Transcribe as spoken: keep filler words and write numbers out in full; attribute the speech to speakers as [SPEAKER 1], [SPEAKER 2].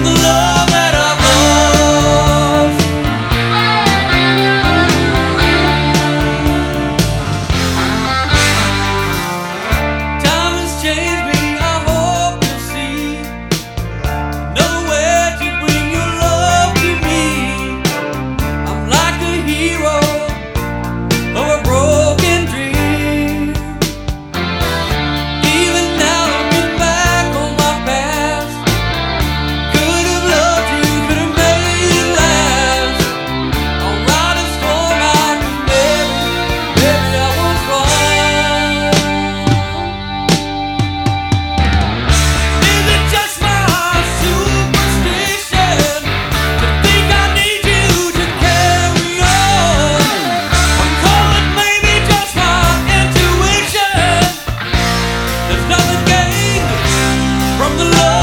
[SPEAKER 1] the love that I've lost. Time has changed me, I hope you'll see. Nowhere to bring your love to me. I'm like a hero of a broken dream. Even now looking back on my past, could have loved you, could have made it last. I'll ride a storm out with maybe, maybe I was wrong. Is it just my superstition to think I need you to carry on? Or call it maybe just my intuition. There's nothing gained from the love